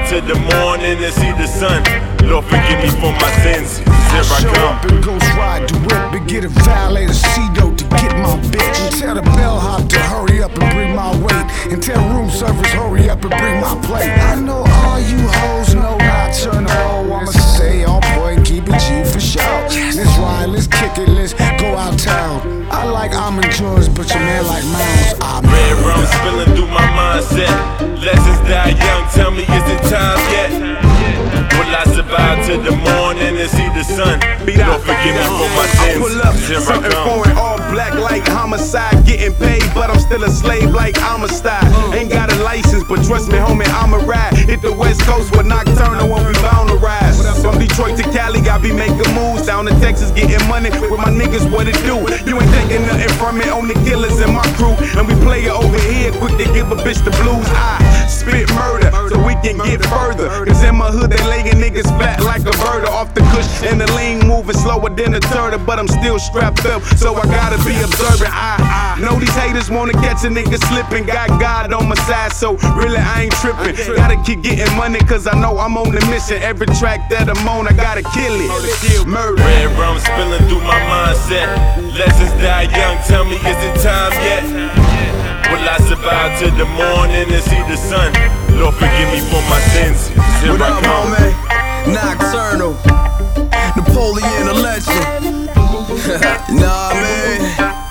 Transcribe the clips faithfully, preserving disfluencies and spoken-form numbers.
till the morning and see the sun. Lord, forgive me for my sins, cause here I Show come. up and ghost ride the whip and get a valet to C-note to get my bitch. And tell the bellhop to hurry up and bring my weight. And tell room service hurry up and bring my plate. I know all you hoes know Nocturnal. I'ma say on point, keep it G for sure. Let's ride, let's kick it, let's go out town. I like almond joys, but your man like mounds. I'm Red rum spilling through my mindset. Lessons die young, tell me is it time yet? Will I survive till the morning and see the sun? Lord, forgive me for my sins. I pull up, Here I something come. foreign, all black like homicide. Getting paid, but I'm still a slave like Amistad. Ain't got a license, but trust me, homie, I'ma ride. Hit the West Coast with Nocturnal when we bound to rise. From Detroit to Cali, I be making moves. Down to Texas, getting money with my niggas, what it do? You ain't taking nothing from me, only killers in my crew. And we play it over here, quick to give a bitch the blues. I spit murder, so we can get further. Cause in my hood, they laying niggas flat like a bird. Off the cush and the lean, moving slower than a turtle. But I'm still strapped up, so I gotta be observant. I, I know these haters wanna catch a nigga slipping. Got God on my side, so really I ain't tripping. Gotta keep getting money, cause I know I'm on the mission. Every track that I'm on, I gotta kill it. Murder. Red rum spilling through my mindset. Lessons die young, tell me is it time yet? Will I survive till the morning and see the sun? Lord, forgive me for my sins, cause here What I up, come. homie? Nocturnal, Napoleon the legend. Nah, man.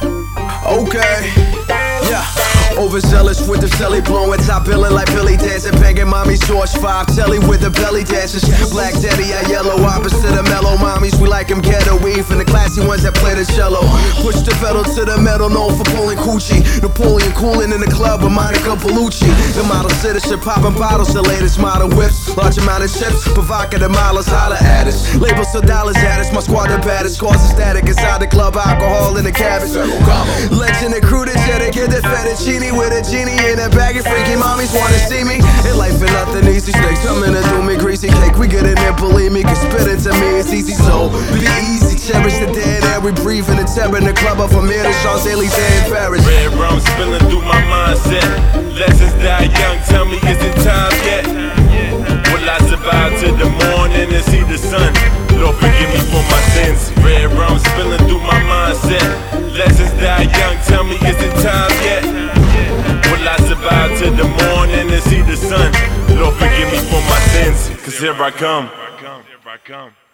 Okay. Yeah. Overzealous with the celly blowing, top billing like Billy dancing, banging mommy George five telly with the belly dancers. Black daddy, I yellow, opposite of mellow mommies. We like them ghetto, we for the classy ones that play the cello. Push the pedal to the metal, known for pulling coochie. Napoleon cooling in the club with Monica Bellucci. The model citizen popping bottles, the latest model whips, large amount of chips, provocative miles, holla at us. Labels of dollars at us, my squad the baddest, causing static inside the club, alcohol in the cabbage. Legend and crew, the jet, get the fettuccine with a genie in a bag of freaky mommies wanna see me. In life ain't nothing easy, snakes coming to do me greasy cake. We get it and believe me, cause spit it to me it's easy. So be easy, cherish the dead air we breathe in the terror in the club up from here to Champs-Élysées in Paris. Red rum spilling through my mindset. Lessons die young, tell me is it time yet? Will I survive till the morning and see the sun? Lord, forgive me for my sins. Red rum spilling through my mindset. Lessons die young, tell me is it time yet? Will I survive till the morning and see the sun? Lord, forgive me for my sins, cause here I come. Here I come.